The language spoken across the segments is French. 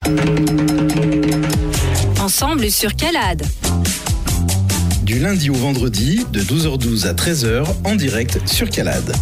Ensemble sur Calade. Du lundi au vendredi, de 12h12 à 13h, en direct sur Calade.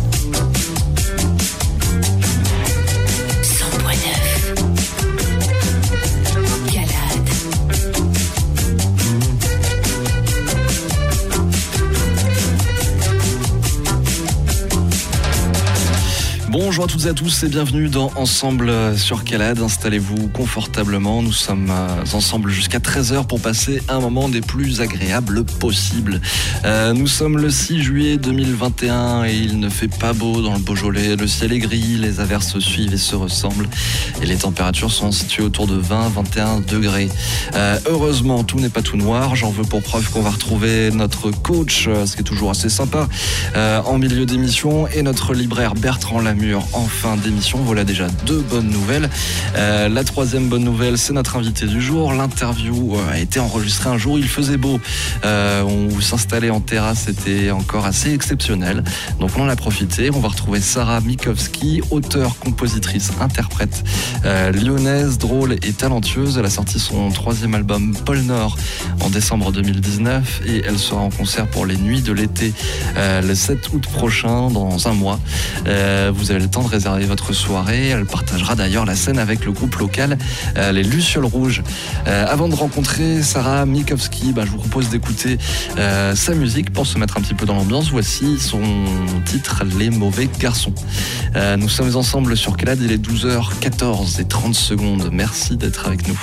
Bonjour à toutes et à tous et bienvenue dans Ensemble sur Calade. Installez-vous confortablement. Nous sommes ensemble jusqu'à 13h pour passer un moment des plus agréables possibles. Nous sommes le 6 juillet 2021 et il ne fait pas beau dans le Beaujolais. Le ciel est gris, les averses se suivent et se ressemblent et les températures sont situées autour de 20-21 degrés. Heureusement, tout n'est pas tout noir. J'en veux pour preuve qu'on va retrouver notre coach, ce qui est toujours assez sympa, en milieu d'émission, et notre libraire Bertrand Lamure en fin d'émission. Voilà déjà deux bonnes nouvelles. La troisième bonne nouvelle, c'est notre invité du jour. L'interview a été enregistrée un jour, il faisait beau. On s'installait en terrasse, c'était encore assez exceptionnel. Donc on en a profité. On va retrouver Sarah Mikowski, auteure, compositrice, interprète lyonnaise, drôle et talentueuse. Elle a sorti son troisième album Pôle Nord en décembre 2019 et elle sera en concert pour les Nuits de l'été le 7 août prochain, dans un mois. Vous avez le temps de réserver votre soirée. Elle partagera d'ailleurs la scène avec le groupe local les Lucioles Rouges. Avant de rencontrer Sarah Mikowski, je vous propose d'écouter sa musique pour se mettre un petit peu dans l'ambiance. Voici son titre, Les Mauvais Garçons. Nous sommes ensemble sur Calade, il est 12h14 et 30 secondes. Merci d'être avec nous.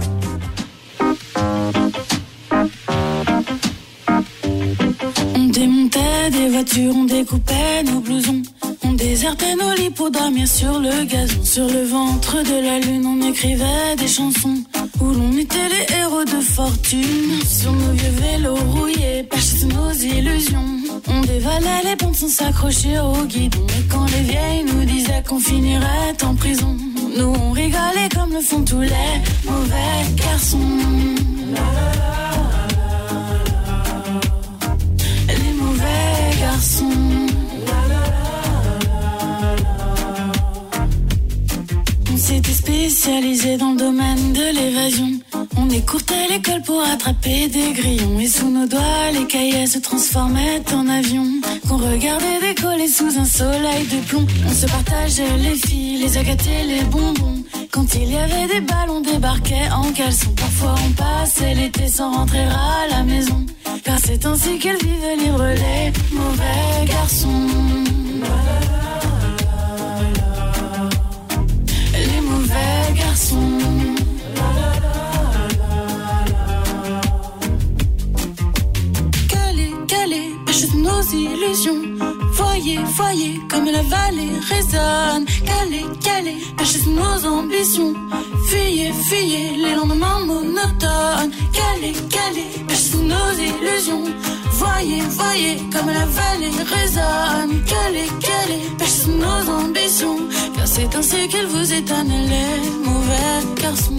On démontait des voitures, on découpait nos blousons. On désertait nos lits pour dormir sur le gazon. Sur le ventre de la lune, on écrivait des chansons où l'on était les héros de fortune. Sur nos vieux vélos rouillés, perchés sous nos illusions, on dévalait les pentes sans s'accrocher au guidon. Et quand les vieilles nous disaient qu'on finirait en prison, nous on rigolait comme le font tous les mauvais garçons. Les mauvais garçons. C'était spécialisé dans le domaine de l'évasion. On écourtait l'école pour attraper des grillons. Et sous nos doigts, les cahiers se transformaient en avions qu'on regardait décoller sous un soleil de plomb. On se partageait les filles, les agates et les bonbons. Quand il y avait des balles, on débarquait en caleçon. Parfois on passait l'été sans rentrer à la maison, car c'est ainsi qu'elles vivaient libres, les mauvais garçons. Les mauvais garçons. Calé, achète nos illusions. Voyez, comme la vallée résonne. Calé, achète nos ambitions. Fuyez, les lendemains monotones. Calé, achète nos illusions. Voyez, comme la vallée résonne. Calé, achète nos ambitions. Car c'est ainsi qu'elle vous étonne, les mauvais garçons.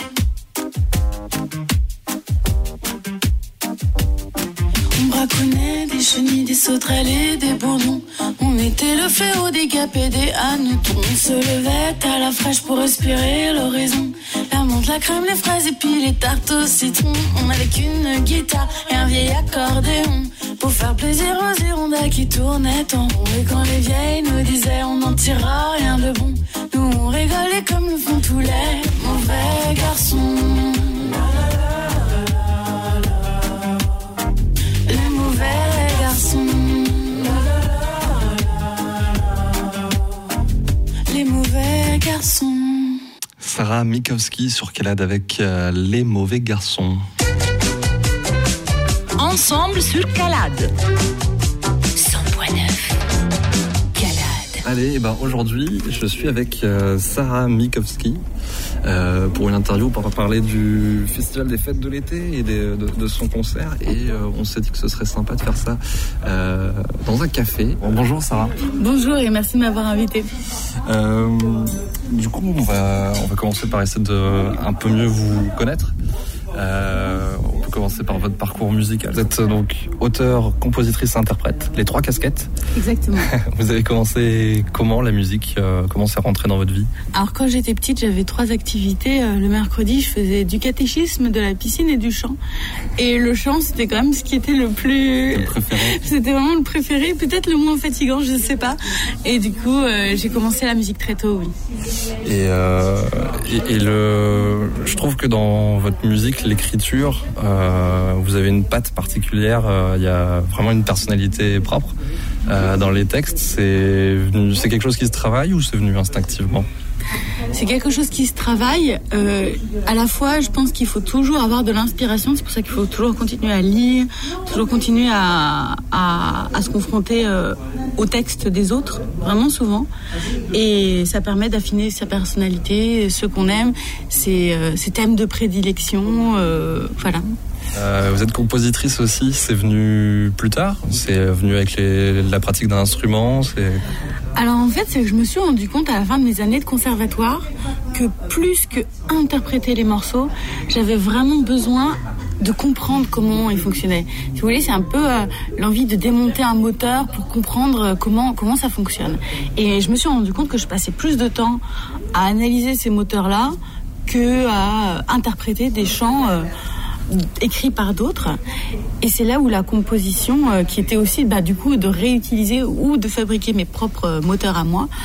On braconnait des chenilles, des sauterelles et des bourdons. On était le fléau des guêpes et des hannetons. On se levait à la fraîche pour respirer l'horizon. La menthe, la crème, les fraises et puis les tartes au citron. On avait qu'une guitare et un vieil accordéon pour faire plaisir aux hirondelles qui tournaient en rond. Et quand les vieilles nous disaient on n'en tirera rien de bon, nous on rigolait comme le font tous les mauvais garçons. Les mauvais garçons. Les mauvais garçons. Sarah Mikowski sur Calade avec Les Mauvais Garçons. Ensemble sur Calade. 100.9 Calade. Allez, aujourd'hui, je suis avec Sarah Mikowski pour une interview pour parler du Festival des Fêtes de l'été et de son concert. Et on s'est dit que ce serait sympa de faire ça dans un café. Bonjour Sarah. Bonjour et merci de m'avoir invité. Du coup, on va commencer par essayer de un peu mieux vous connaître. On peut commencer par votre parcours musical. Vous êtes donc auteur, compositrice, interprète, les 3 casquettes. Exactement. Vous avez commencé comment la musique, comment c'est rentré dans votre vie? Alors quand j'étais petite, j'avais 3 activités. Le mercredi, je faisais du catéchisme, de la piscine et du chant. Et le chant, c'était quand même ce qui était le préféré. C'était vraiment le préféré, peut-être le moins fatigant, je ne sais pas. Et du coup, j'ai commencé la musique très tôt, oui. Je trouve que dans votre musique, l'écriture, vous avez une patte particulière. Il y a vraiment une personnalité propre dans les textes. C'est quelque chose qui se travaille ou c'est venu instinctivement? C'est quelque chose qui se travaille. À la fois, je pense qu'il faut toujours avoir de l'inspiration. C'est pour ça qu'il faut toujours continuer à lire, toujours continuer à se confronter au texte des autres, vraiment souvent. Et ça permet d'affiner sa personnalité, ce qu'on aime, ses thèmes de prédilection. Voilà. Vous êtes compositrice aussi, c'est venu plus tard? C'est venu avec la pratique d'un instrument? Alors en fait, c'est que je me suis rendu compte à la fin de mes années de conservatoire que plus que interpréter les morceaux, j'avais vraiment besoin de comprendre comment ils fonctionnaient. Si vous voulez, c'est un peu l'envie de démonter un moteur pour comprendre comment ça fonctionne. Et je me suis rendu compte que je passais plus de temps à analyser ces moteurs-là que à interpréter des chants écrits par d'autres. Et c'est là où la composition, qui était aussi du coup de réutiliser ou de fabriquer mes propres moteurs à moi,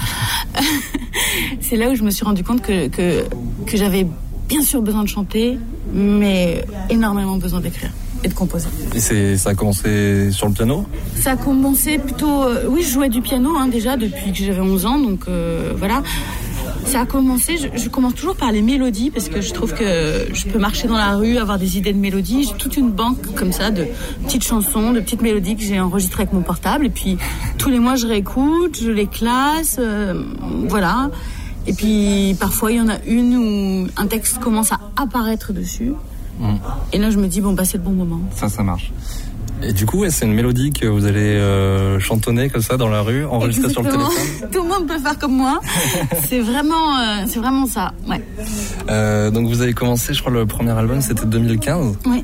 c'est là où je me suis rendu compte que j'avais bien sûr besoin de chanter, mais énormément besoin d'écrire et de composer. Et ça a commencé sur le piano? Ça a commencé plutôt... oui, je jouais du piano déjà depuis que j'avais 11 ans, donc voilà. Ça a commencé, je commence toujours par les mélodies parce que je trouve que je peux marcher dans la rue, avoir des idées de mélodies. J'ai toute une banque comme ça de petites chansons, de petites mélodies que j'ai enregistrées avec mon portable. Et puis tous les mois, je réécoute, je les classe, voilà. Et puis parfois, il y en a une où un texte commence à apparaître dessus. Et là, je me dis, c'est le bon moment. Ça marche. Et du coup, c'est une mélodie que vous allez chantonner comme ça dans la rue, enregistrer sur le téléphone. Tout le monde peut faire comme moi. C'est vraiment ça. Ouais. Donc vous avez commencé, je crois, le premier album, c'était 2015. Oui.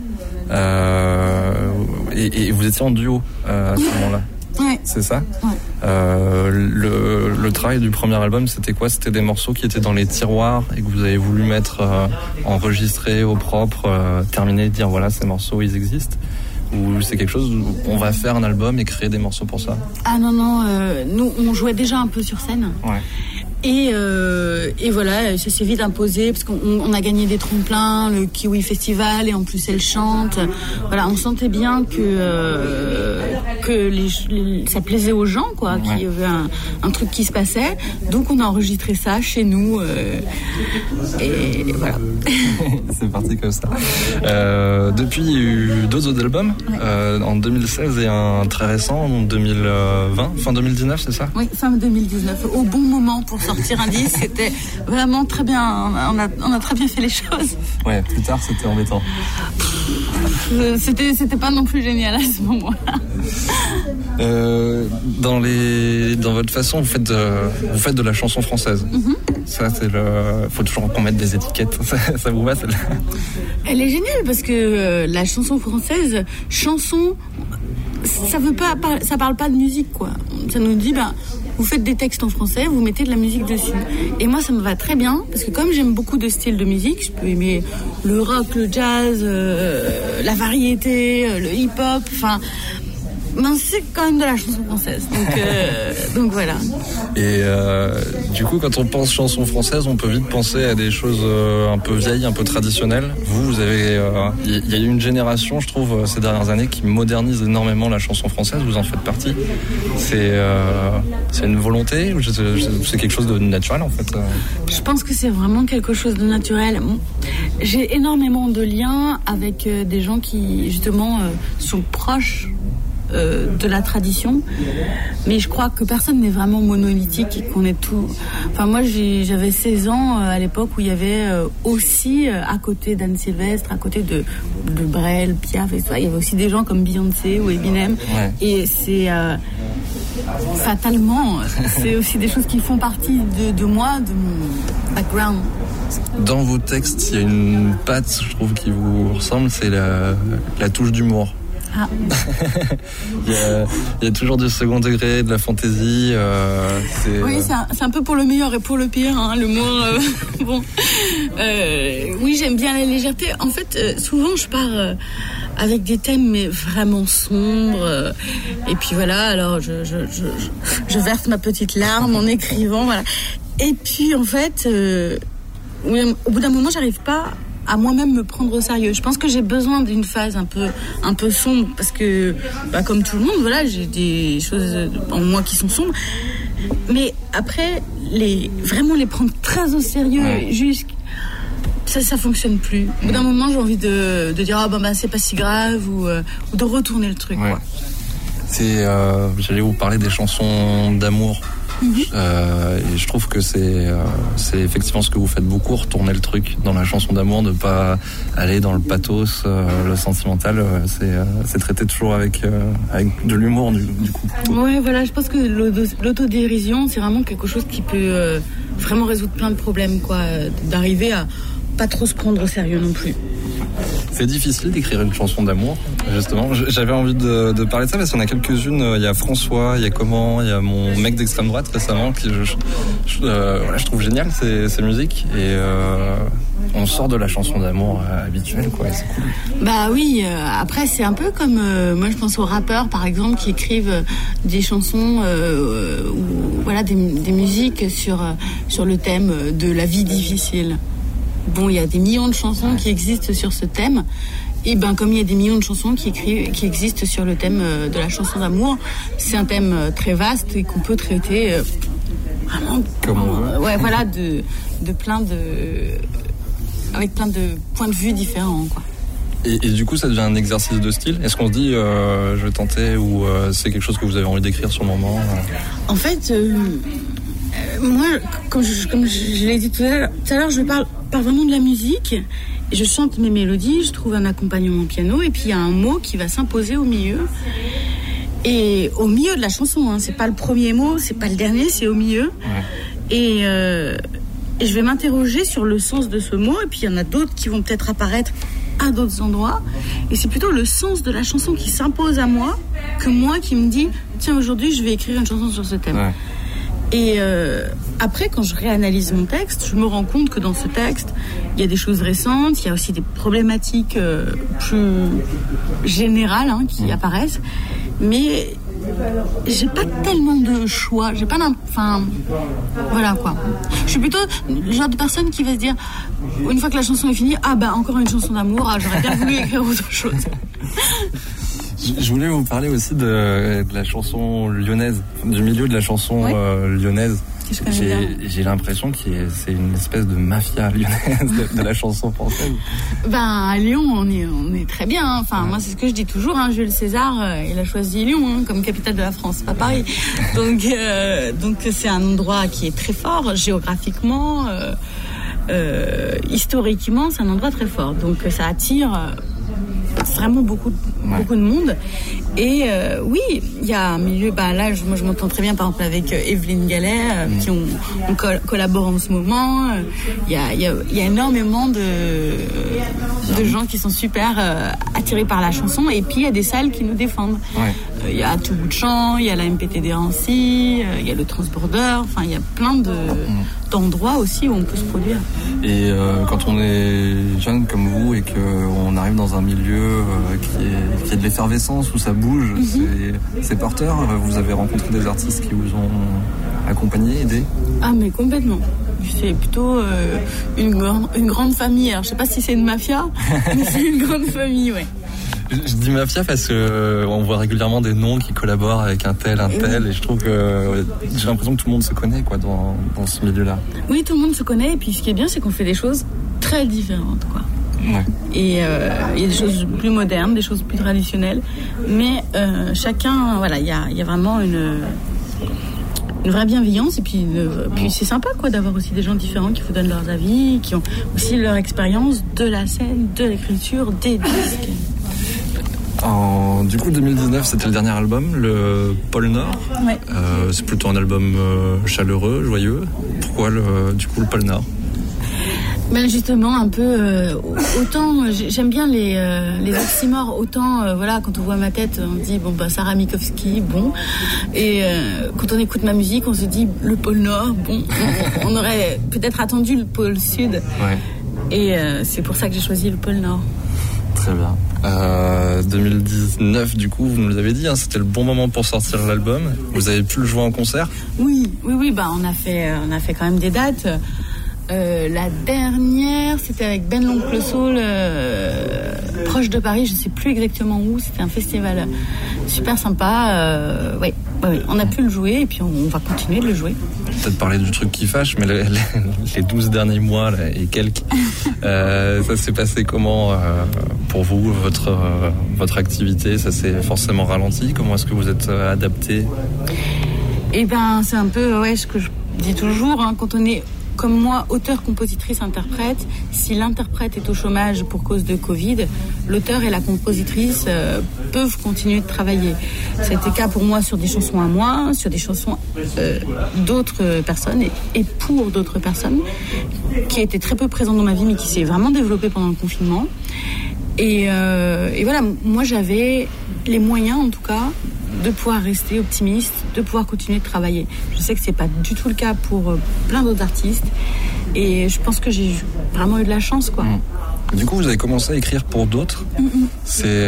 Et vous étiez en duo à ce moment-là. Ouais. C'est ça? Ouais. Le travail du premier album, c'était quoi? C'était des morceaux qui étaient dans les tiroirs et que vous avez voulu mettre enregistrés au propre, terminer, dire voilà, ces morceaux, ils existent? Ou c'est quelque chose où on va faire un album et créer des morceaux pour ça? Ah non, nous on jouait déjà un peu sur scène. Ouais. Et voilà, ça s'est vite imposé parce qu'on a gagné des tremplins, le Kiwi Festival, et en plus elle chante. Voilà, on sentait bien que ça plaisait aux gens, quoi, qu'il y avait un truc qui se passait. Donc on a enregistré ça chez nous et voilà. C'est parti comme ça. Depuis, il y a eu 2 autres albums, en 2016 et un très récent en 2020, fin 2019, c'est ça? Oui, fin 2019, au bon moment pour sortir un disque, c'était vraiment très bien, on a très bien fait les choses. Ouais, plus tard c'était embêtant. C'était pas non plus génial à ce moment-là. Dans votre façon, vous faites de la chanson française. Ça, faut toujours qu'on mette des étiquettes. Ça vous va, celle-là? Elle est géniale parce que la chanson française, ça parle pas de musique, quoi. Ça nous dit, vous faites des textes en français, vous mettez de la musique dessus. Et moi, ça me va très bien, parce que comme j'aime beaucoup de styles de musique, je peux aimer le rock, le jazz, la variété, le hip-hop, c'est quand même de la chanson française. Donc voilà. Et du coup, quand on pense chanson française, on peut vite penser à des choses un peu vieilles, un peu traditionnelles. Vous avez... Il y a eu une génération, je trouve, ces dernières années, qui modernise énormément la chanson française. Vous en faites partie. C'est une volonté ou c'est quelque chose de naturel, en fait? Je pense que c'est vraiment quelque chose de naturel. J'ai énormément de liens avec des gens qui, justement, sont proches de la tradition, mais je crois que personne n'est vraiment monolithique et qu'on est tout. Moi, j'avais 16 ans à l'époque où il y avait aussi, à côté d'Anne Sylvestre, à côté de Brel, Piaf et ça, il y avait aussi des gens comme Beyoncé ou Eminem. Ouais. Et c'est fatalement, c'est aussi des choses qui font partie de moi, de mon background. Dans vos textes, il y a une patte, je trouve, qui vous ressemble, c'est la touche d'humour. Ah. il y a toujours du second degré, de la fantaisie. Oui, c'est un peu pour le meilleur et pour le pire, hein, l'humour. Bon. Oui, j'aime bien la légèreté. En fait, souvent, je pars avec des thèmes mais vraiment sombres. Et puis voilà, alors je verse ma petite larme en écrivant. Voilà. Et puis, en fait, au bout d'un moment, j'arrive pas à moi-même me prendre au sérieux. Je pense que j'ai besoin d'une phase un peu sombre parce que, comme tout le monde, voilà, j'ai des choses en moi qui sont sombres. Mais après, vraiment les prendre très au sérieux, ça fonctionne plus. Au bout d'un moment, j'ai envie de dire c'est pas si grave ou de retourner le truc. Ouais. Quoi. J'allais vous parler des chansons d'amour. Et je trouve que c'est effectivement ce que vous faites beaucoup, retourner le truc dans la chanson d'amour, ne pas aller dans le pathos, le sentimental. C'est traité toujours avec de l'humour du coup. Ouais, voilà, je pense que l'autodérision, c'est vraiment quelque chose qui peut vraiment résoudre plein de problèmes, quoi, d'arriver à pas trop se prendre au sérieux non plus. C'est difficile d'écrire une chanson d'amour, justement. J'avais envie de parler de ça parce qu'il y en a quelques-unes. Il y a François, il y a il y a mon mec d'extrême droite récemment qui je trouve génial ces musiques et on sort de la chanson d'amour habituelle, quoi. Et c'est cool. Bah oui. Après c'est un peu comme moi je pense aux rappeurs par exemple qui écrivent des chansons ou voilà des musiques sur le thème de la vie difficile. Bon, il y a des millions de chansons qui existent sur ce thème. Et comme il y a des millions de chansons qui existent sur le thème de la chanson d'amour, c'est un thème très vaste et qu'on peut traiter vraiment comme on veut. Ouais, voilà, avec plein de points de vue différents, quoi. Et du coup, ça devient un exercice de style. Est-ce qu'on se dit, je vais tenter, ou c'est quelque chose que vous avez envie d'écrire sur le moment En fait, moi, comme je l'ai dit tout à l'heure, je parle vraiment de la musique. Je chante mes mélodies, je trouve un accompagnement au piano, et puis il y a un mot qui va s'imposer au milieu. Et au milieu de la chanson, hein, c'est pas le premier mot, c'est pas le dernier, c'est au milieu. Ouais. Et je vais m'interroger sur le sens de ce mot, et puis il y en a d'autres qui vont peut-être apparaître à d'autres endroits. Et c'est plutôt le sens de la chanson qui s'impose à moi, que moi qui me dis, tiens, aujourd'hui je vais écrire une chanson sur ce thème. Ouais. Et après, quand je réanalyse mon texte, je me rends compte que dans ce texte, il y a des choses récentes, il y a aussi des problématiques plus générales qui apparaissent. Mais j'ai pas tellement de choix. Voilà quoi. Je suis plutôt le genre de personne qui va se dire, une fois que la chanson est finie, encore une chanson d'amour, j'aurais bien voulu écrire autre chose. Je voulais vous parler aussi de la chanson lyonnaise, du milieu de la chanson lyonnaise. J'ai l'impression que c'est une espèce de mafia lyonnaise de la chanson française. À Lyon, on est très bien. Hein. Enfin, moi, c'est ce que je dis toujours. Hein. Jules César, il a choisi Lyon comme capitale de la France, pas Paris. Donc, c'est un endroit qui est très fort géographiquement, historiquement, c'est un endroit très fort. Donc, ça attire vraiment beaucoup de monde. Et oui, il y a un milieu, là moi je m'entends très bien par exemple avec Evelyne Gallet qui on collabore en ce moment. Il y a énormément de gens qui sont super attirés par la chanson, et puis il y a des salles qui nous défendent. Il y a Tout Bout de Champ, il y a la MPTD Rancy, il y a le Transborder, enfin il y a plein d'endroits aussi où on peut se produire. Et quand on est jeune comme vous et qu'on arrive dans un milieu qui est de l'effervescence, où ça bouge, c'est porteur. Vous avez rencontré des artistes qui vous ont accompagné, aidé? Ah mais complètement. C'est plutôt une grande famille. Alors je sais pas si c'est une mafia, mais c'est une grande famille, ouais. Je dis mafia parce que on voit régulièrement des noms qui collaborent avec un tel, et je trouve que j'ai l'impression que tout le monde se connaît, quoi, dans ce milieu-là. Oui, tout le monde se connaît, et puis ce qui est bien, c'est qu'on fait des choses très différentes, quoi. Ouais. Et il y a des choses plus modernes, des choses plus traditionnelles, mais chacun, voilà, il y a vraiment une vraie bienveillance, et puis c'est sympa, quoi, d'avoir aussi des gens différents qui vous donnent leurs avis, qui ont aussi leur expérience de la scène, de l'écriture, des disques. Du coup, 2019, c'était le dernier album, le Pôle Nord. Ouais. C'est plutôt un album chaleureux, joyeux. Pourquoi du coup le Pôle Nord? Ben justement, un peu, autant j'aime bien les oxymores, autant voilà, quand on voit ma tête, on dit bon bah Sarah Mikowski, bon, et quand on écoute ma musique, on se dit le pôle Nord, bon, on aurait peut-être attendu le pôle Sud, et c'est pour ça que j'ai choisi le pôle Nord. Très bien. 2019, du coup, vous nous l'avez dit, hein, c'était le bon moment pour sortir l'album. Vous avez pu le jouer en concert ? Oui, bah on a fait quand même des dates. La dernière, c'était avec Ben l'Oncle Soul, proche de Paris, je ne sais plus exactement où. C'était un festival super sympa. Oui, on a pu le jouer et puis on va continuer de le jouer. Peut-être parler du truc qui fâche, mais les 12 derniers mois là, et quelques, ça s'est passé comment pour vous, votre activité ? Ça s'est forcément ralenti ? Comment est-ce que vous êtes adapté ? Eh ben, c'est un peu ce que je dis toujours, hein, quand on est comme moi, auteur, compositrice, interprète, si l'interprète est au chômage pour cause de Covid, l'auteur et la compositrice peuvent continuer de travailler. Ça a été le cas pour moi sur des chansons à moi, sur des chansons d'autres personnes et pour d'autres personnes, qui a été très peu présente dans ma vie, mais qui s'est vraiment développée pendant le confinement. Et voilà, moi j'avais les moyens en tout cas de pouvoir rester optimiste, de pouvoir continuer de travailler. Je sais que c'est pas du tout le cas pour plein d'autres artistes et je pense que j'ai vraiment eu de la chance, quoi. Du coup, vous avez commencé à écrire pour d'autres. C'est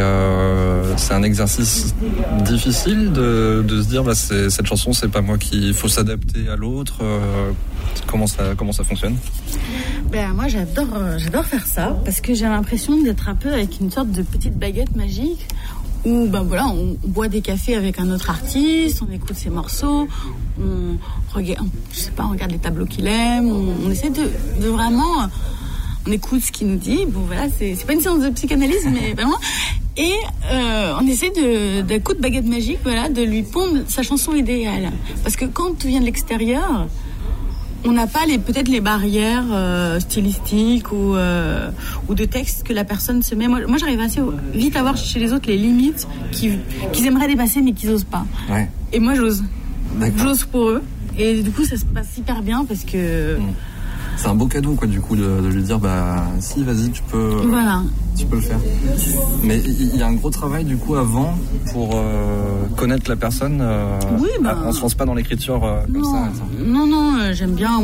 un exercice difficile de se dire cette chanson, c'est pas moi qui... Il faut s'adapter à l'autre. Comment ça fonctionne ? Ben, moi, j'adore faire ça parce que j'ai l'impression d'être un peu avec une sorte de petite baguette magique où voilà, on boit des cafés avec un autre artiste, on écoute ses morceaux, on regarde les tableaux qu'il aime, on essaie de vraiment... On écoute ce qu'il nous dit. Bon, voilà, c'est pas une séance de psychanalyse, mais vraiment. Et on essaie d'un coup de baguette magique, voilà, de lui pondre sa chanson idéale. Parce que quand tu viens de l'extérieur, on n'a pas peut-être les barrières stylistiques ou de texte que la personne se met. Moi, j'arrive assez vite à voir chez les autres les limites qu'ils aimeraient dépasser, mais qu'ils n'osent pas. Ouais. Et moi, j'ose. D'accord. J'ose pour eux. Et du coup, ça se passe hyper bien parce que... C'est un beau cadeau, quoi, du coup, de lui dire, si, vas-y, tu peux le faire. Mais il y a un gros travail, du coup, avant, pour connaître la personne. Oui, on se lance pas dans l'écriture comme ça. Non, j'aime bien,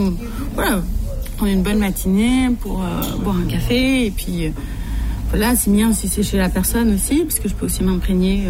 prendre une bonne matinée pour boire un café, et puis, voilà, c'est bien si c'est chez la personne aussi, parce que je peux aussi m'imprégner.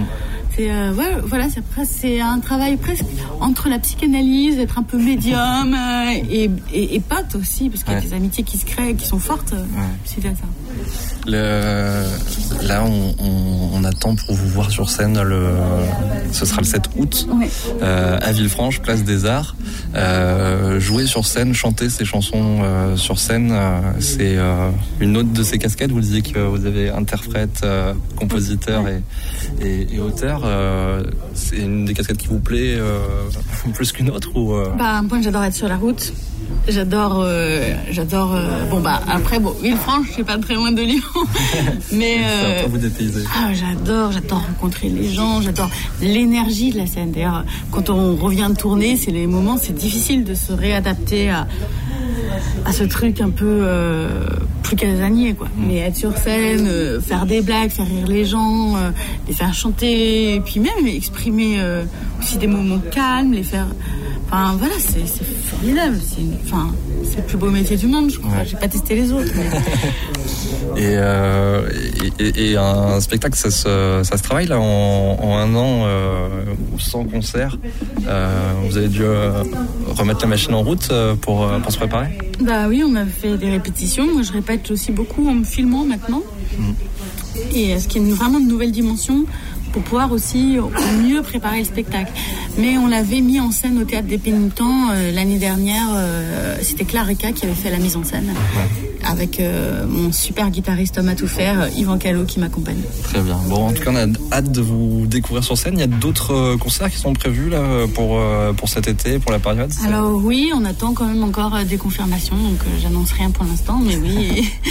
C'est un travail presque entre la psychanalyse, être un peu médium et pote aussi, parce qu'il y a des amitiés qui se créent, qui sont fortes suite à ça. Là, on attend pour vous voir sur scène. Ce sera le 7 août à Villefranche, place des Arts. Jouer sur scène, chanter ces chansons sur scène, c'est une autre de ces casquettes. Vous disiez que vous avez interprète, compositeur et auteur. C'est une des casquettes qui vous plaît plus qu'une autre ou moi, j'adore être sur la route. J'adore. Après, Villefranche, c'est pas très loin de Lyon, mais ça va vous dépayser. J'adore rencontrer les gens. J'adore l'énergie de la scène. D'ailleurs, quand on revient de tourner, c'est difficile de se réadapter à ce truc un peu plus casanier, quoi. Mais être sur scène, faire des blagues, faire rire les gens, les faire chanter, et puis même exprimer aussi des moments calmes, les faire... Enfin, voilà, c'est formidable. C'est le plus beau métier du monde, je crois. J'ai pas testé les autres. Mais... Et un spectacle, ça se travaille là en un an sans concert. Vous avez dû remettre la machine en route pour se préparer ? Oui, on a fait des répétitions. Moi, je répète aussi beaucoup en me filmant maintenant. Et ce qui est vraiment une nouvelle dimension pour pouvoir aussi au mieux préparer le spectacle. Mais on l'avait mis en scène au Théâtre des Pénitents l'année dernière. C'était Clareka qui avait fait la mise en scène avec mon super guitariste homme à tout faire, Yvan Callot, qui m'accompagne. Très bien. Bon, en tout cas, on a hâte de vous découvrir sur scène. Il y a d'autres concerts qui sont prévus là pour cet été, pour la période. Alors oui, on attend quand même encore des confirmations, donc j'annonce rien pour l'instant, mais oui, il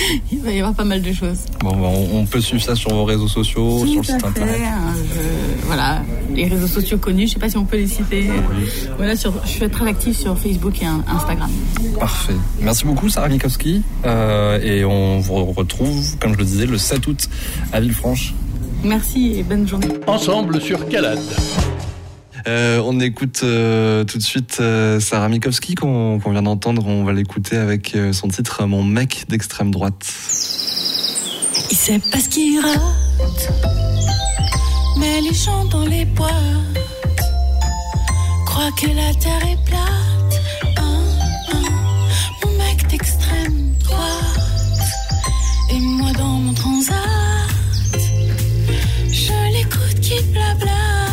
va y avoir pas mal de choses. Bon, on peut suivre ça sur vos réseaux sociaux, sur le site internet. Voilà, les réseaux sociaux connus, je sais pas si on peut les citer. Voilà, je suis très active sur Facebook et Instagram. Parfait. Merci beaucoup, Sarah Mikowski. Et on vous retrouve, comme je le disais, le 7 août à Villefranche. Merci et bonne journée. Ensemble sur Calade. On écoute tout de suite Sarah Mikowski qu'on vient d'entendre. On va l'écouter avec son titre « Mon mec d'extrême droite ». Il sait pas ce qu'il rate, mais les gens dans les boîtes croient que la terre est plate. Mon mec d'extrême droite et moi dans mon transat, je l'écoute qui blablate.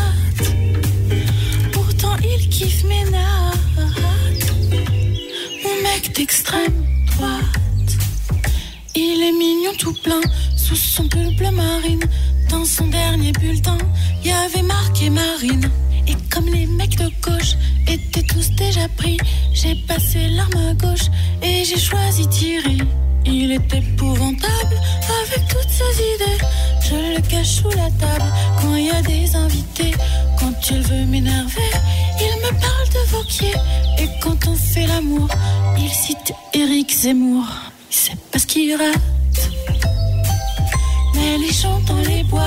Pourtant il kiffe mes nattes. Mon mec d'extrême droite, il est mignon tout plein sous son pull bleu marine. Dans son dernier bulletin, y avait marqué marine. Et comme les mecs de gauche étaient tous déjà pris, j'ai passé l'arme à gauche et j'ai choisi tirer. Il est épouvantable avec toutes ses idées. Je le cache sous la table quand y a des invités. Quand il veut m'énerver, il me parle de Vauquier. Et quand on fait l'amour, il cite Éric Zemmour. Il sait pas ce qu'il rate, mais les gens dans les boîtes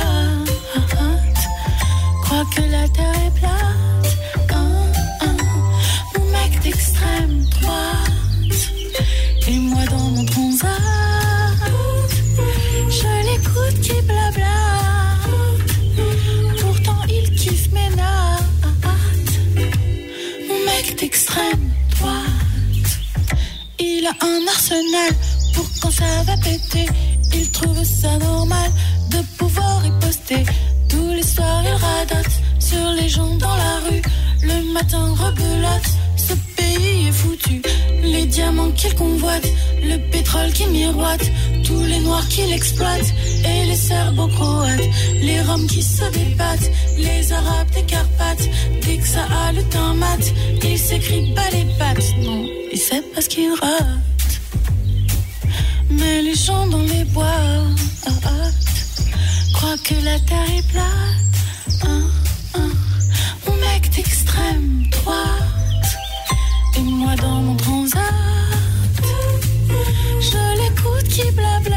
croient que la terre est plate. Mon mec d'extrême droite et moi dans mon transat, je l'écoute qui blablate. Pourtant il kiffe mes nattes. Mon mec d'extrême droite, il a un arsenal pour quand ça va péter. Il trouve ça normal de pouvoir y poster. Tous les soirs il radote sur les gens dans la rue. Le matin rebelote, ce pays est foutu. Les diamants qu'il convoite, le pétrole qui miroite, tous les noirs qu'il exploite et les serbo-croates, les roms qui se débattent, les arabes des Carpates. Dès que ça a le teint mat, il s'écrit pas les pattes. Non, il sait pas ce qu'il rate, mais les gens dans les bois croient que la terre est plate. Mon mec d'extrême droite et moi dans mon transat, je l'écoute qui blablate.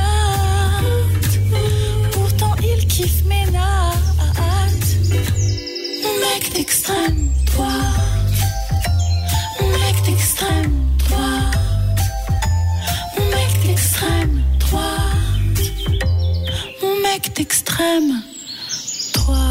Pourtant il kiffe mes nattes. Mon mec d'extrême droite, mon mec d'extrême droite, mon mec d'extrême droite, mon mec d'extrême droite.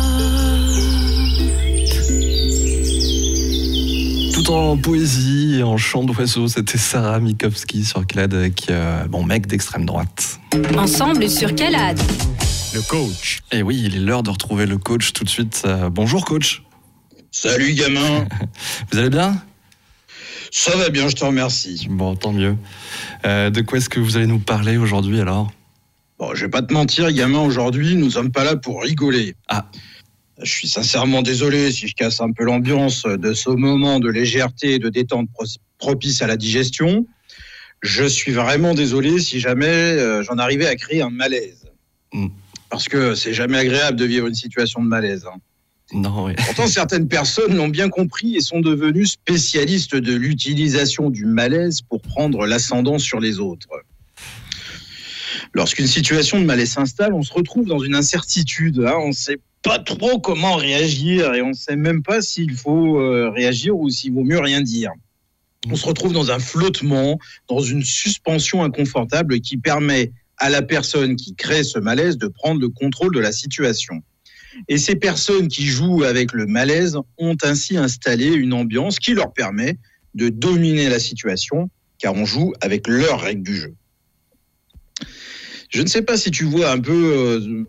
Tout en poésie et en chant d'oiseaux, c'était Sarah Mikowski sur Calade avec Mon mec d'extrême droite. Ensemble sur Calade. Le coach. Et oui, il est l'heure de retrouver le coach tout de suite. Bonjour coach. Salut gamin. Vous allez bien ? Ça va bien, je te remercie. Bon, tant mieux. De quoi est-ce que vous allez nous parler aujourd'hui alors ? Bon, je vais pas te mentir, gamin, aujourd'hui, nous sommes pas là pour rigoler. Ah. Je suis sincèrement désolé si je casse un peu l'ambiance de ce moment de légèreté et de détente propice à la digestion. Je suis vraiment désolé si jamais j'en arrivais à créer un malaise. Parce que c'est jamais agréable de vivre une situation de malaise. Non, oui. Pourtant, certaines personnes l'ont bien compris et sont devenues spécialistes de l'utilisation du malaise pour prendre l'ascendant sur les autres. Lorsqu'une situation de malaise s'installe, on se retrouve dans une incertitude. On ne sait pas trop comment réagir et on ne sait même pas s'il faut réagir ou s'il vaut mieux rien dire. On se retrouve dans un flottement, dans une suspension inconfortable qui permet à la personne qui crée ce malaise de prendre le contrôle de la situation. Et ces personnes qui jouent avec le malaise ont ainsi installé une ambiance qui leur permet de dominer la situation, car on joue avec leurs règles du jeu. Je ne sais pas si tu vois un peu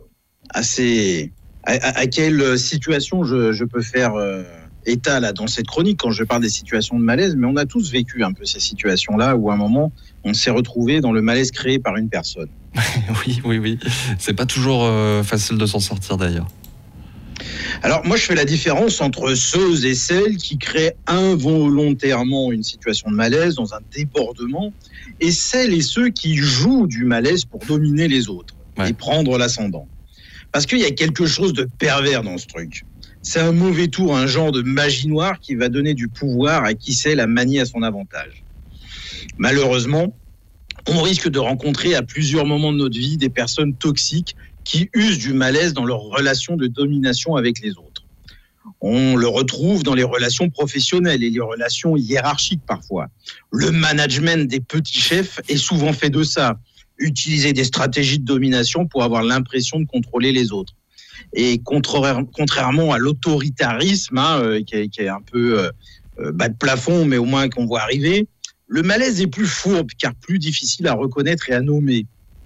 à quelle situation je peux faire état là, dans cette chronique quand je parle des situations de malaise, mais on a tous vécu un peu ces situations-là où à un moment, on s'est retrouvé dans le malaise créé par une personne. Oui. C'est pas toujours facile de s'en sortir d'ailleurs. Alors moi je fais la différence entre ceux et celles qui créent involontairement une situation de malaise dans un débordement et celles et ceux qui jouent du malaise pour dominer les autres et prendre l'ascendant. Parce qu'il y a quelque chose de pervers dans ce truc. C'est un mauvais tour, un genre de magie noire qui va donner du pouvoir à qui sait la manier à son avantage. Malheureusement, on risque de rencontrer à plusieurs moments de notre vie des personnes toxiques qui usent du malaise dans leurs relations de domination avec les autres. On le retrouve dans les relations professionnelles et les relations hiérarchiques parfois. Le management des petits chefs est souvent fait de ça. Utiliser des stratégies de domination pour avoir l'impression de contrôler les autres. Et contrairement à l'autoritarisme, qui est un peu bas de plafond, mais au moins qu'on voit arriver, le malaise est plus fourbe, car plus difficile à reconnaître et à nommer.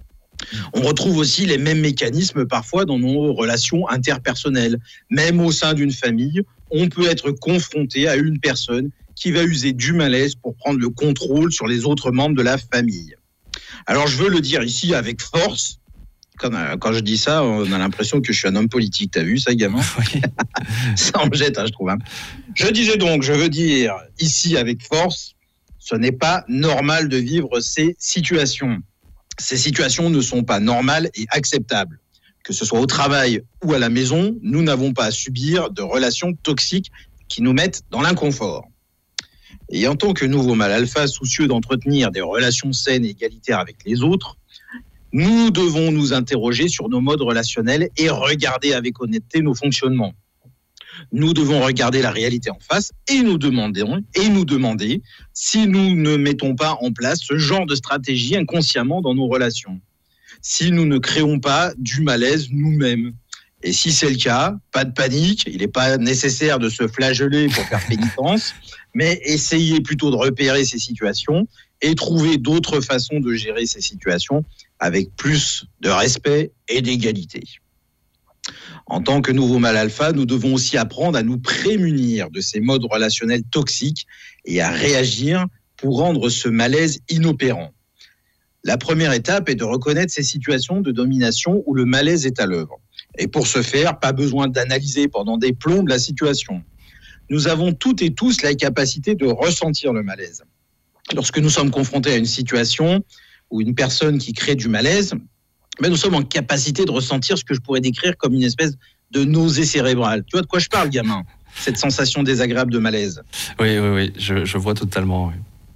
On retrouve aussi les mêmes mécanismes parfois dans nos relations interpersonnelles. Même au sein d'une famille, on peut être confronté à une personne qui va user du malaise pour prendre le contrôle sur les autres membres de la famille. Alors je veux le dire ici avec force. Quand je dis ça, on a l'impression que je suis un homme politique. T'as vu ça, gamin? Oui. Ça me jette, je trouve. Je disais donc, je veux dire ici avec force, ce n'est pas normal de vivre ces situations. Ces situations ne sont pas normales et acceptables. Que ce soit au travail ou à la maison, nous n'avons pas à subir de relations toxiques qui nous mettent dans l'inconfort. Et en tant que nouveau mâle alpha, soucieux d'entretenir des relations saines et égalitaires avec les autres, nous devons nous interroger sur nos modes relationnels et regarder avec honnêteté nos fonctionnements. Nous devons regarder la réalité en face et nous demander si nous ne mettons pas en place ce genre de stratégie inconsciemment dans nos relations. Si nous ne créons pas du malaise nous-mêmes. Et si c'est le cas, pas de panique, il n'est pas nécessaire de se flageller pour faire pénitence, mais essayez plutôt de repérer ces situations et trouver d'autres façons de gérer ces situations avec plus de respect et d'égalité. En tant que nouveau mâle alpha, nous devons aussi apprendre à nous prémunir de ces modes relationnels toxiques et à réagir pour rendre ce malaise inopérant. La première étape est de reconnaître ces situations de domination où le malaise est à l'œuvre. Et pour ce faire, pas besoin d'analyser pendant des plombes la situation. Nous avons toutes et tous la capacité de ressentir le malaise. Lorsque nous sommes confrontés à une situation ou une personne qui crée du malaise, nous sommes en capacité de ressentir ce que je pourrais décrire comme une espèce de nausée cérébrale. Tu vois de quoi je parle, gamin? Cette sensation désagréable de malaise. Oui, je vois totalement. Oui.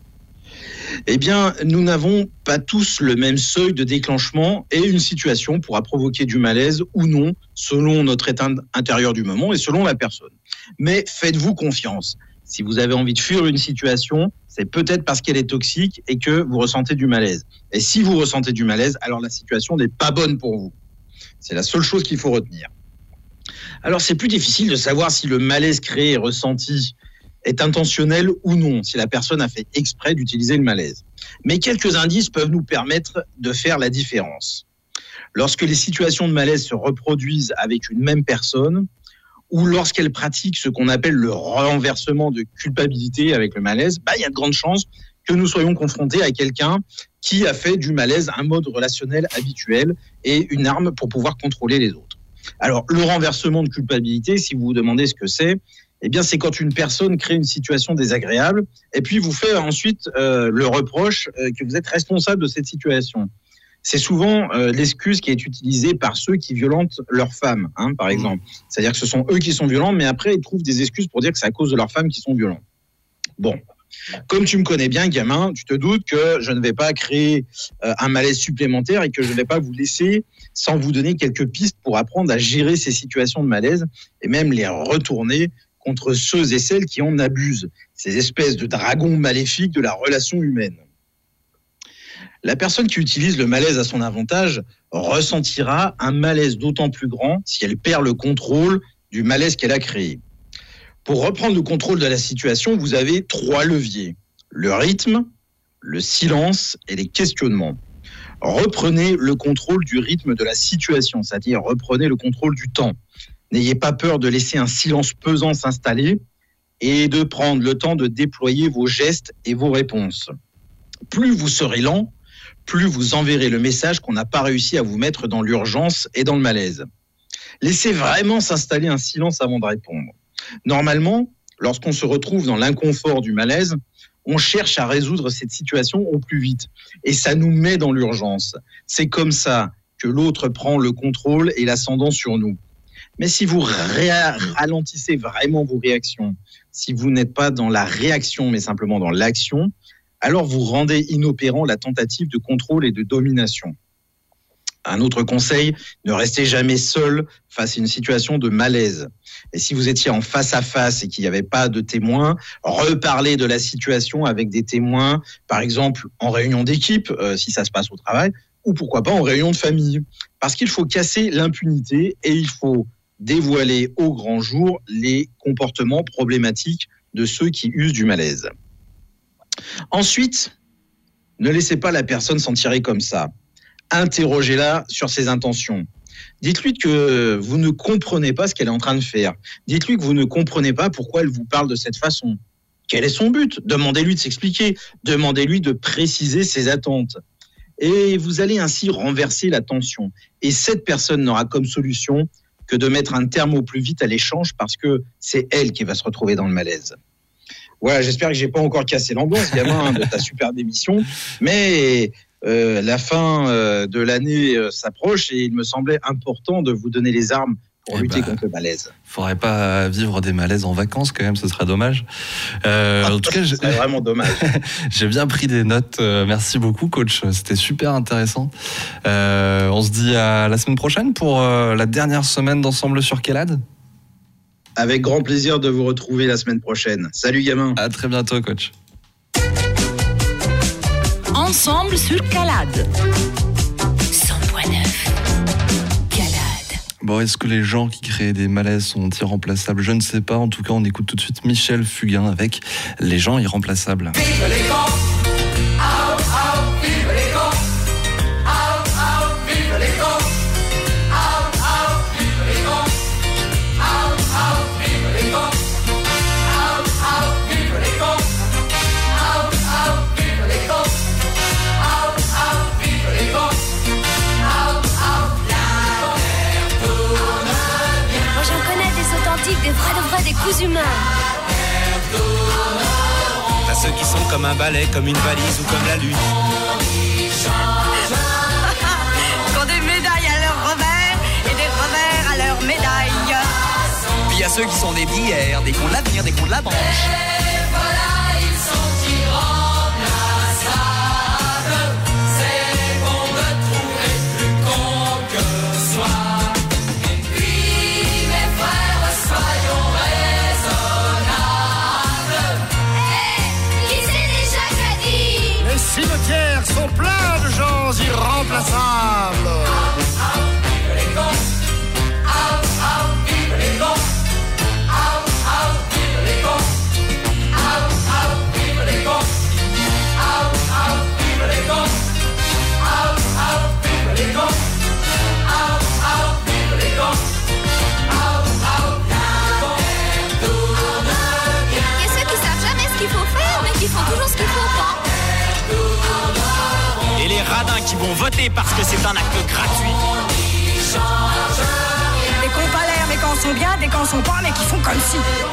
Eh bien, nous n'avons pas tous le même seuil de déclenchement et une situation pourra provoquer du malaise ou non, selon notre état intérieur du moment et selon la personne. Mais faites-vous confiance. Si vous avez envie de fuir une situation, c'est peut-être parce qu'elle est toxique et que vous ressentez du malaise. Et si vous ressentez du malaise, alors la situation n'est pas bonne pour vous. C'est la seule chose qu'il faut retenir. Alors, c'est plus difficile de savoir si le malaise créé et ressenti est intentionnel ou non, si la personne a fait exprès d'utiliser le malaise. Mais quelques indices peuvent nous permettre de faire la différence. Lorsque les situations de malaise se reproduisent avec une même personne, ou lorsqu'elle pratique ce qu'on appelle le renversement de culpabilité avec le malaise, il y a de grandes chances que nous soyons confrontés à quelqu'un qui a fait du malaise un mode relationnel habituel et une arme pour pouvoir contrôler les autres. Alors, le renversement de culpabilité, si vous vous demandez ce que c'est, c'est quand une personne crée une situation désagréable et puis vous fait ensuite le reproche que vous êtes responsable de cette situation. C'est souvent l'excuse qui est utilisée par ceux qui violentent leurs femmes, par exemple. C'est-à-dire que ce sont eux qui sont violents, mais après, ils trouvent des excuses pour dire que c'est à cause de leurs femmes qui sont violents. Bon, comme tu me connais bien, gamin, tu te doutes que je ne vais pas créer un malaise supplémentaire et que je ne vais pas vous laisser sans vous donner quelques pistes pour apprendre à gérer ces situations de malaise et même les retourner contre ceux et celles qui en abusent, ces espèces de dragons maléfiques de la relation humaine. La personne qui utilise le malaise à son avantage ressentira un malaise d'autant plus grand si elle perd le contrôle du malaise qu'elle a créé. Pour reprendre le contrôle de la situation, vous avez 3 leviers. Le rythme, le silence et les questionnements. Reprenez le contrôle du rythme de la situation, c'est-à-dire reprenez le contrôle du temps. N'ayez pas peur de laisser un silence pesant s'installer et de prendre le temps de déployer vos gestes et vos réponses. Plus vous serez lent, plus vous enverrez le message qu'on n'a pas réussi à vous mettre dans l'urgence et dans le malaise. Laissez vraiment s'installer un silence avant de répondre. Normalement, lorsqu'on se retrouve dans l'inconfort du malaise, on cherche à résoudre cette situation au plus vite. Et ça nous met dans l'urgence. C'est comme ça que l'autre prend le contrôle et l'ascendant sur nous. Mais si vous ralentissez vraiment vos réactions, si vous n'êtes pas dans la réaction, mais simplement dans l'action, alors vous rendez inopérant la tentative de contrôle et de domination. Un autre conseil, ne restez jamais seul face à une situation de malaise. Et si vous étiez en face à face et qu'il n'y avait pas de témoins, reparlez de la situation avec des témoins, par exemple en réunion d'équipe, si ça se passe au travail, ou pourquoi pas en réunion de famille. Parce qu'il faut casser l'impunité et il faut dévoiler au grand jour les comportements problématiques de ceux qui usent du malaise. Ensuite, ne laissez pas la personne s'en tirer comme ça. Interrogez-la sur ses intentions. Dites-lui que vous ne comprenez pas ce qu'elle est en train de faire. Dites-lui que vous ne comprenez pas pourquoi elle vous parle de cette façon. Quel est son but ? Demandez-lui de s'expliquer. Demandez-lui de préciser ses attentes. Et vous allez ainsi renverser la tension. Et cette personne n'aura comme solution que de mettre un terme au plus vite à l'échange parce que c'est elle qui va se retrouver dans le malaise. Voilà, j'espère que j'ai pas encore cassé l'ambiance, gamin, de ta superbe émission. Mais la fin de l'année s'approche et il me semblait important de vous donner les armes pour lutter contre le malaise. Faudrait pas vivre des malaises en vacances quand même, ce serait dommage. En tout cas, c'est vraiment dommage. J'ai bien pris des notes. Merci beaucoup, coach. C'était super intéressant. On se dit à la semaine prochaine pour la dernière semaine d'Ensemble sur Calade. Avec grand plaisir de vous retrouver la semaine prochaine. Salut, gamin. À très bientôt, coach. Ensemble sur Calade. 100.9. Bon, est-ce que les gens qui créent des malaises sont irremplaçables ? Je ne sais pas. En tout cas, on écoute tout de suite Michel Fugain avec Les gens irremplaçables. Vive les camps, out, out, vive les camps, out, out, vive les camps, out, out, vive les camps, out, out, vive les camps, out, out, vive les camps, out, out, vive les camps, out, out, vive les camps, out, out, Moi j'en connais des authentiques, des vrais de vrais, des coups humains. T'as ceux qui sont comme un balai, comme une valise ou comme la lune. Qui ont des médailles à leur revers et des revers à leurs médailles. Puis il y a ceux qui sont des bières, des cons de l'avenir, des cons de la branche. et voilà, ils sont irremplaçables. C'est bon de trouver plus con que soi. Et puis mes frères, soyons raisonnables. Qui s'est déjà qu'a dit ? Les cimetières sont pleins de gens irremplaçables. Vive les cons, out, out, vive les cons, out, out, vive les cons, out, out, vive les cons, out, out, vive les cons, out, out, vive les cons, out, out, vive les cons, out, out, Il y a ceux qui savent jamais ce qu'il faut faire, mais qui font toujours ce qu'il faut pas. Et les radins qui vont voter parce que c'est un acte gratuit. Des cons pas l'air, mais quand sont bien, des cons sont pas, mais qui font comme si.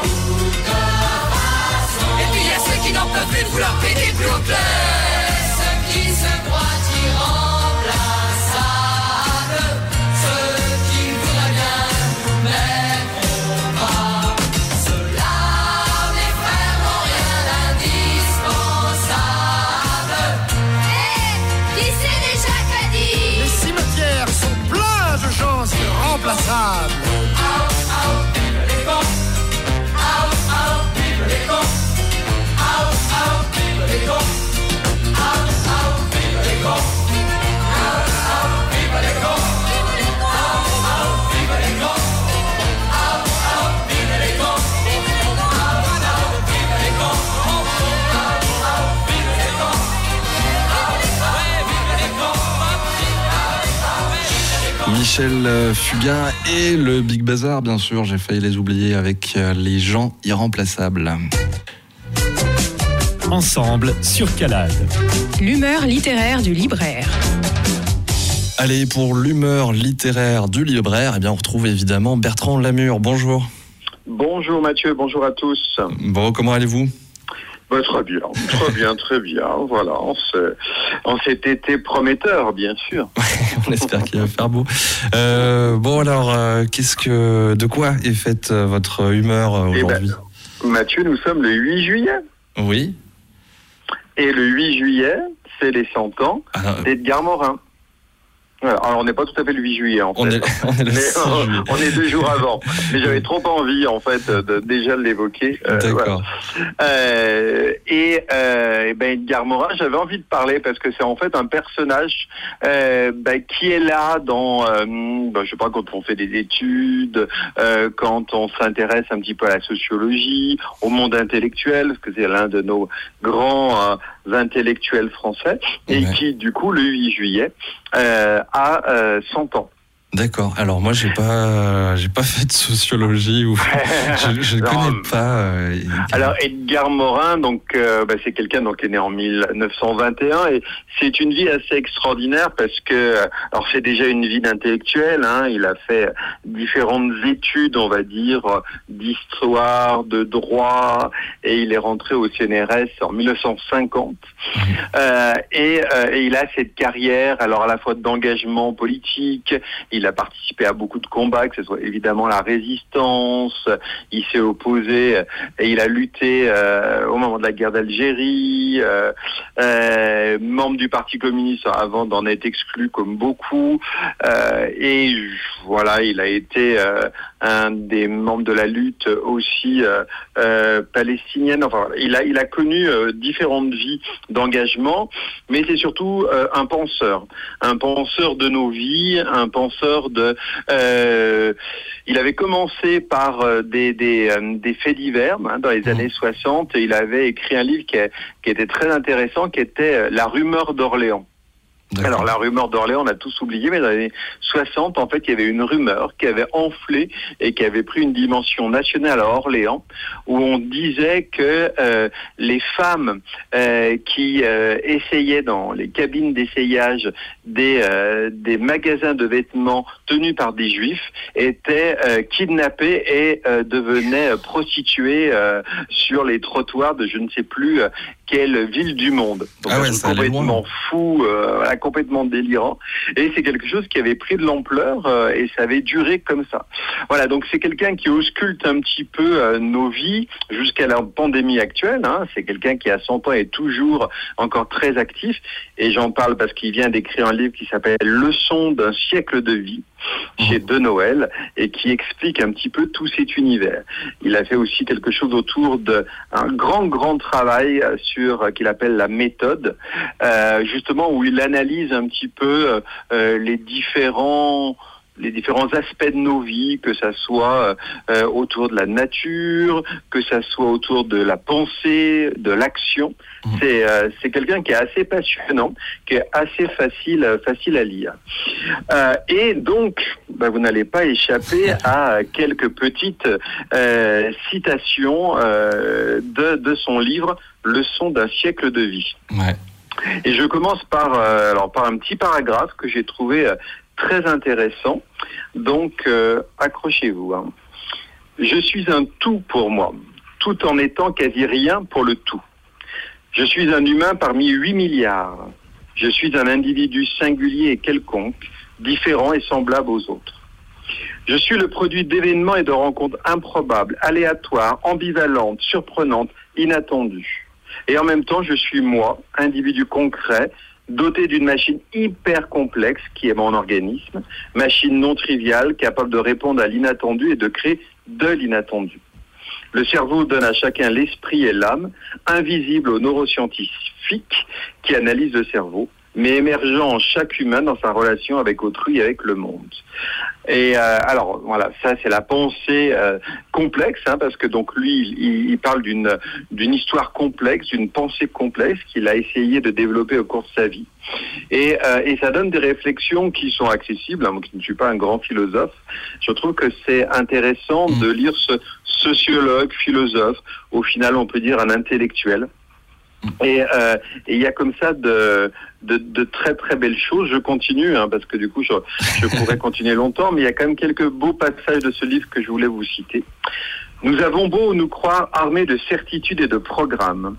Et puis il y a ceux qui n'en peuvent plus de vouloir péter plus au clair. Ceux qui se croient irremplaçables. Ceux qui voudraient bien nous mettre au bas. Ceux-là, mes frères, n'ont rien d'indispensable. Qui s'est déjà qu'a dit ? Les cimetières sont pleins de gens irremplaçables. Out, out, vive les cons. Out, out, vive les cons. Out, out, vive les cons. Out, out, vive les cons. Out, out, vive les cons. Out, out, vive les cons. Out, out, vive les cons. Out, out, vive les cons. Out, out, vive les cons. Michel Fugain et le Big Bazar, bien sûr. J'ai failli les oublier avec Les gens irremplaçables. Ensemble sur Calade. L'humeur littéraire du libraire. Allez, pour l'humeur littéraire du libraire, eh bien, on retrouve évidemment Bertrand Lamure. Bonjour. Bonjour Mathieu, bonjour à tous. Bon, comment allez-vous ? Bah, très bien. Voilà, en cet été prometteur, bien sûr. On espère qu'il va faire beau. Bon alors, de quoi est faite votre humeur aujourd'hui? Mathieu, nous sommes le 8 juillet. Oui. Et le 8 juillet, c'est les 100 ans d'Edgar Morin. Alors, on n'est pas tout à fait le 8 juillet, en fait. On est 2 jours avant. Mais j'avais trop envie, en fait, de déjà l'évoquer. D'accord. Voilà. Edgar Morin, j'avais envie de parler parce que c'est en fait un personnage qui est là dans, je sais pas, quand on fait des études, quand on s'intéresse un petit peu à la sociologie, au monde intellectuel, parce que c'est l'un de nos grands intellectuels français, et qui, du coup, le 8 juillet, a 100 ans. D'accord. Alors moi, j'ai pas fait de sociologie ou je ne connais pas. Alors Edgar Morin, donc c'est quelqu'un qui est né en 1921 et c'est une vie assez extraordinaire parce que alors c'est déjà une vie d'intellectuel. Il a fait différentes études, on va dire, d'histoire, de droit, et il est rentré au CNRS en 1950. Et il a cette carrière, alors à la fois d'engagement politique. Il a participé à beaucoup de combats, que ce soit évidemment la résistance, il s'est opposé et il a lutté au moment de la guerre d'Algérie, membre du Parti communiste avant d'en être exclu comme beaucoup, et voilà, il a été un des membres de la lutte aussi palestinienne. Enfin, il a connu différentes vies d'engagement, mais c'est surtout un penseur de nos vies, un penseur il avait commencé par des faits divers dans les années 60 et il avait écrit un livre qui était très intéressant, qui était La rumeur d'Orléans. D'accord. Alors la rumeur d'Orléans, on a tous oublié, mais dans les années 60, en fait, il y avait une rumeur qui avait enflé et qui avait pris une dimension nationale à Orléans, où on disait que les femmes qui essayaient dans les cabines d'essayage des magasins de vêtements tenus par des juifs étaient kidnappées et devenaient prostituées sur les trottoirs de je ne sais plus quelle ville du monde. Donc c'est complètement fou, complètement délirant. Et c'est quelque chose qui avait pris de l'ampleur et ça avait duré comme ça. Voilà, donc c'est quelqu'un qui ausculte un petit peu nos vies jusqu'à la pandémie actuelle. C'est quelqu'un qui à 100 ans est toujours encore très actif. Et j'en parle parce qu'il vient d'écrire un livre qui s'appelle Leçon d'un siècle de vie chez De Noël et qui explique un petit peu tout cet univers. Il a fait aussi quelque chose autour d'un grand travail sur qu'il appelle la méthode, justement où il analyse un petit peu les différents aspects de nos vies, que ça soit autour de la nature, que ça soit autour de la pensée, de l'action. C'est quelqu'un qui est assez passionnant, qui est assez facile à lire. Et donc, vous n'allez pas échapper à quelques petites citations de son livre Leçon d'un siècle de vie. Ouais. Et je commence par un petit paragraphe que j'ai trouvé très intéressant. Donc, accrochez-vous. Je suis un tout pour moi, tout en étant quasi rien pour le tout. Je suis un humain parmi 8 milliards. Je suis un individu singulier et quelconque, différent et semblable aux autres. Je suis le produit d'événements et de rencontres improbables, aléatoires, ambivalentes, surprenantes, inattendues. Et en même temps, je suis moi, individu concret, doté d'une machine hyper complexe qui est mon organisme, machine non triviale, capable de répondre à l'inattendu et de créer de l'inattendu. Le cerveau donne à chacun l'esprit et l'âme, invisible aux neuroscientifiques qui analysent le cerveau, mais émergeant en chaque humain dans sa relation avec autrui et avec le monde. Et alors voilà, ça c'est la pensée complexe, parce que donc lui il parle d'une histoire complexe, d'une pensée complexe qu'il a essayé de développer au cours de sa vie. Et ça donne des réflexions qui sont accessibles. Moi qui ne suis pas un grand philosophe, je trouve que c'est intéressant de lire ce sociologue, philosophe, au final on peut dire un intellectuel. Et il y a comme ça de très très belles choses. Je continue parce que du coup je pourrais continuer longtemps, mais il y a quand même quelques beaux passages de ce livre que je voulais vous citer. Nous avons beau nous croire armés de certitudes et de programmes,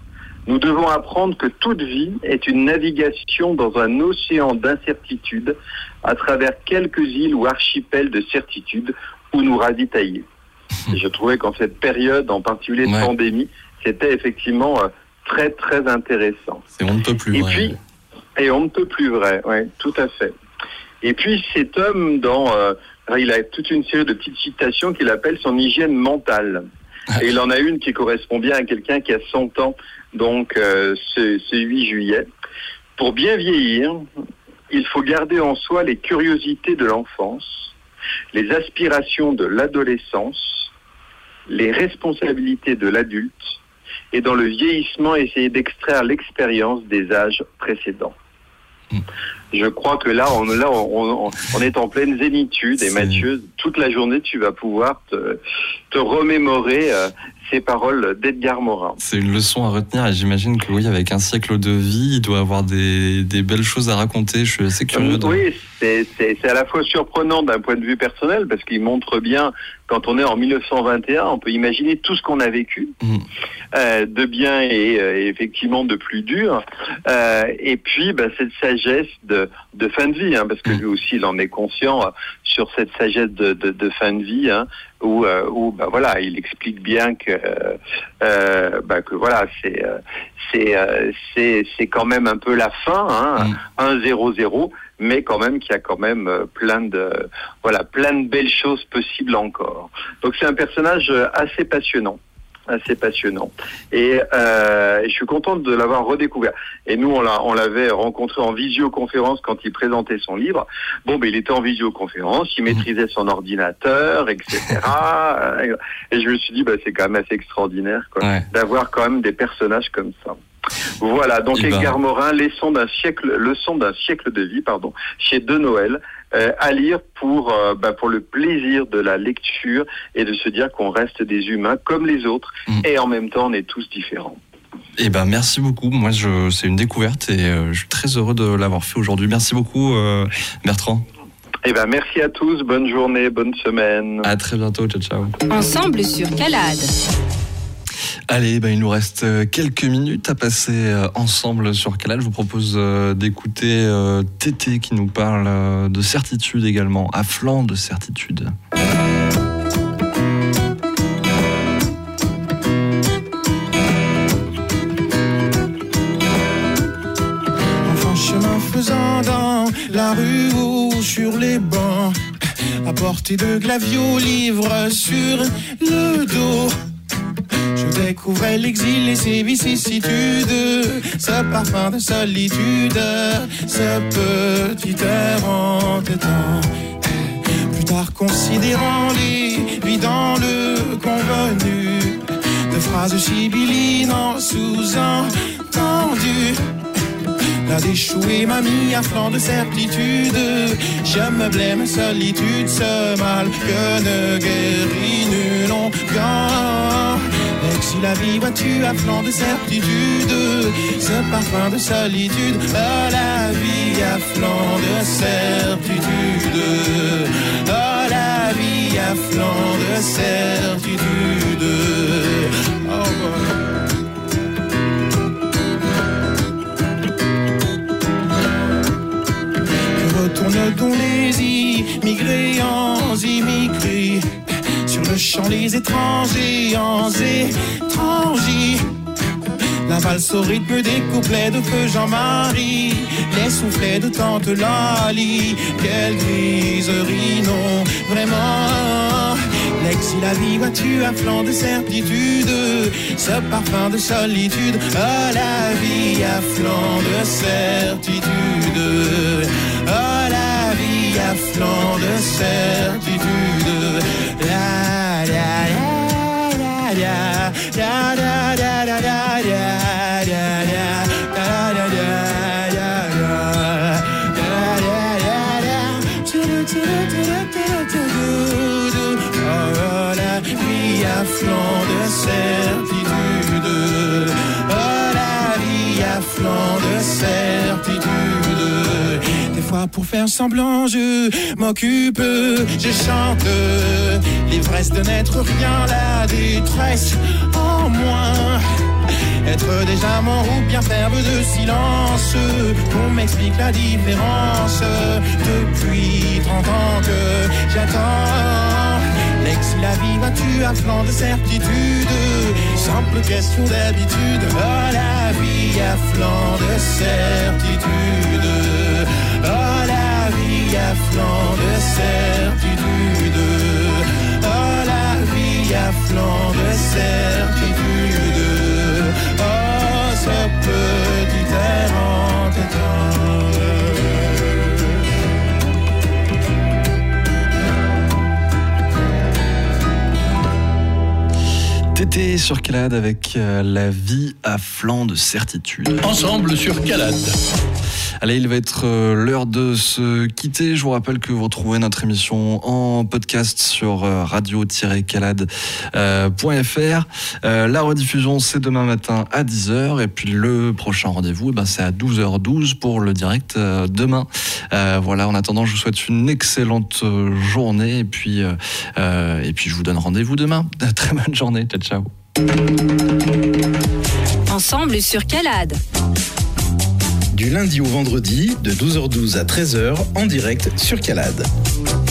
Nous devons apprendre que toute vie est une navigation dans un océan d'incertitude à travers quelques îles ou archipels de certitude où nous ravitailler. Et je trouvais qu'en cette période, en particulier de pandémie, c'était effectivement très très intéressant. Et on ne peut plus. Et on ne peut plus vrai, oui, tout à fait. Et puis cet homme, il a toute une série de petites citations qu'il appelle son hygiène mentale. Et il en a une qui correspond bien à quelqu'un qui a 100 ans, donc ce 8 juillet. Pour bien vieillir, il faut garder en soi les curiosités de l'enfance, les aspirations de l'adolescence, les responsabilités de l'adulte, et dans le vieillissement, essayer d'extraire l'expérience des âges précédents. Je crois que là, on est en pleine zénitude, et Mathieu, toute la journée, tu vas pouvoir te remémorer ces paroles d'Edgar Morin. C'est une leçon à retenir, et j'imagine que oui, avec un siècle de vie, il doit avoir des belles choses à raconter. Je suis assez curieux. Oui, c'est à la fois surprenant d'un point de vue personnel, parce qu'il montre bien, quand on est en 1921, on peut imaginer tout ce qu'on a vécu, de bien et effectivement de plus dur, et puis cette sagesse de fin de vie, parce que lui aussi il en est conscient sur cette sagesse de fin de vie, où voilà, il explique bien que voilà, c'est quand même un peu la fin, 1-0-0, mais quand même qu'il y a quand même plein de belles choses possibles encore. Donc c'est un personnage assez passionnant. Et je suis content de l'avoir redécouvert. Et nous, on l'avait rencontré en visioconférence quand il présentait son livre. Il était en visioconférence, il maîtrisait son ordinateur, etc. Et je me suis dit, c'est quand même assez extraordinaire, d'avoir quand même des personnages comme ça. Voilà, donc Edgar Morin, leçon d'un siècle de vie, chez De Noël, à lire pour le plaisir de la lecture et de se dire qu'on reste des humains comme les autres et en même temps on est tous différents. Merci beaucoup. Moi, c'est une découverte et je suis très heureux de l'avoir fait aujourd'hui. Merci beaucoup, Bertrand. Merci à tous. Bonne journée, bonne semaine. À très bientôt. Ciao, ciao. Ensemble sur Calade. Allez, il nous reste quelques minutes à passer ensemble sur Calade. Je vous propose d'écouter Tété qui nous parle de certitude également, à flanc de certitude. Enfant chemin faisant dans la rue ou sur les bancs, à portée de glavio, livre sur le dos. Je découvrais l'exil et ses vicissitudes, ce parfum de solitude, ce petit air entêtant. Plus tard considérant les vies dans le convenu, de phrases sibyllines en sous-entendu. La déchouée m'a mis à flanc de certitude. Je me blême, solitude, ce mal que ne guérit nul onguent. Si la vie vois-tu à flanc de certitude, ce parfum de solitude. Oh, la vie à flanc de certitude. Oh, la vie à flanc de certitude. Oh, retourne donc les immigrés en immigrés, sur le champ les étrangers en étrangers. La valse au rythme des couplets de feu Jean-Marie, les soufflets de tante Lali. Quelle griserie, non, vraiment. L'exil, la vie, vois-tu à flanc de certitude, ce parfum de solitude. Oh, la vie à flanc de certitude. Oh, la vie à flanc de certitude. La la la la la la la la la à flanc de certitude. Oh, la vie à flanc de certitude. Des fois pour faire semblant je m'occupe, je chante l'ivresse de n'être rien, la détresse en moins. Être déjà mort ou bien faire vœu de silence. On m'explique la différence. Depuis 30 ans que j'attends. L'exil, la vie va-tu à flanc de certitude. Simple question d'habitude. Oh, la vie à flanc de certitude. Oh, la vie à flanc de certitude. Oh, la vie à flanc de certitude. Oh, ce petit air entêtant. Tété sur Calade avec la vie à flanc de certitude. Ensemble sur Calade. Allez, il va être l'heure de se quitter. Je vous rappelle que vous retrouvez notre émission en podcast sur radio-calade.fr. La rediffusion, c'est demain matin à 10h. Et puis le prochain rendez-vous, c'est à 12h12 pour le direct demain. Voilà, en attendant, je vous souhaite une excellente journée. Et puis je vous donne rendez-vous demain. Très bonne journée. Ciao, ciao. Ensemble sur Calade. Du lundi au vendredi, de 12h12 à 13h, en direct sur Calade.